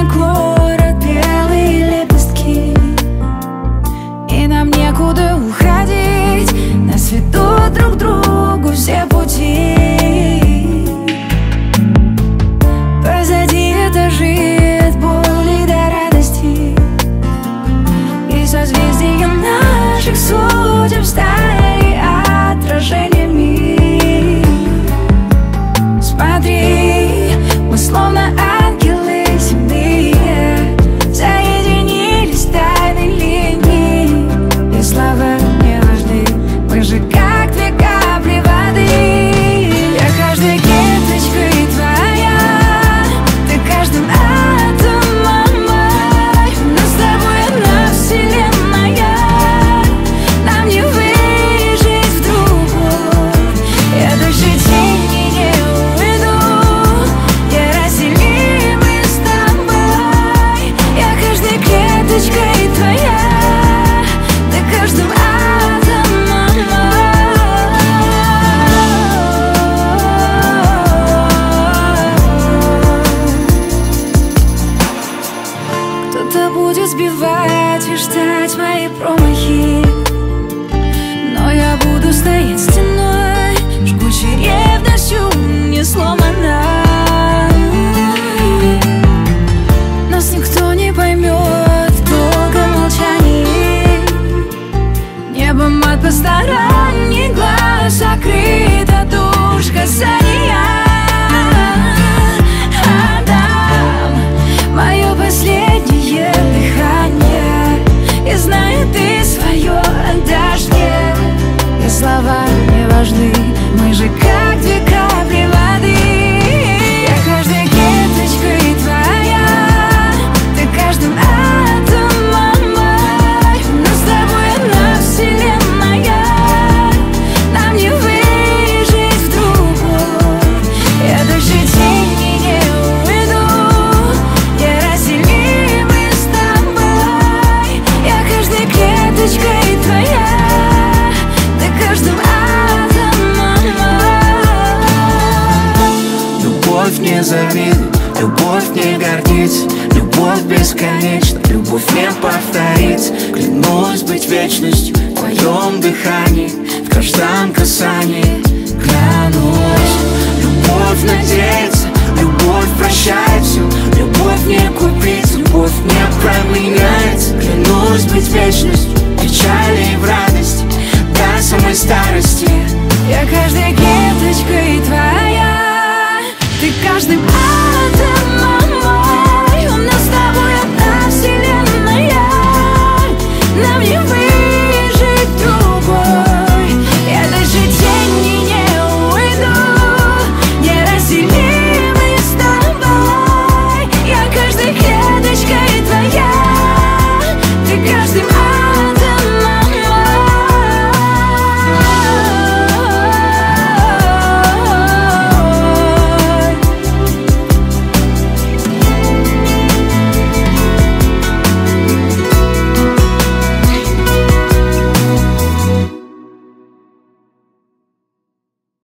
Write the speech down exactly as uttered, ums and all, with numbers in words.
Нежный город, белые лепестки, и нам некуда уходить. Нас ведут друг к другу все пути. Позади этажи от боли до радости, и созвездия наших судеб стали отражениями. Смотри, мы словно ангелы земные, соединились тайной линией, и слова не важны, мы же как две капли воды. Я каждой клеточкой твоя, ты каждым атомом мой. Но с тобой одна вселенная, нам не выжить в другой. Я дальше тени не уйду, неразделимы с тобой. Я каждой клеточкой твоя, ты каждым атомом мой. Кто-то будет сбивать и ждать мои промахи, но я буду стоять стеной, жгучей ревностью не сломана. Нас никто не поймет в долгом молчании, небом от посторонних глаз сокрыта душ касания. Отдам мое последнее дыхание, и знаю, ты свое отдашь мне. И слова не важны, мы же как две капли воды. Я каждой клеточкой твоя, ты каждым атомом мой. Но с тобой одна вселенная, нам не выжить в другой. Я дальше тени не уйду, неразделимы с тобой. Я каждой клеточкой твоя, ты каждым атомом мой. Любовь не завидует, любовь не гордится, любовь бесконечна, любовь не повторится. Клянусь быть вечностью в твоем дыхании, в каждом касании. Клянусь, любовь надеется, любовь прощает все, любовь не купить, любовь не променяется. Клянусь быть вечностью в печали и в радости, до самой старости. Я каждой клеточкой твоя, ты каждым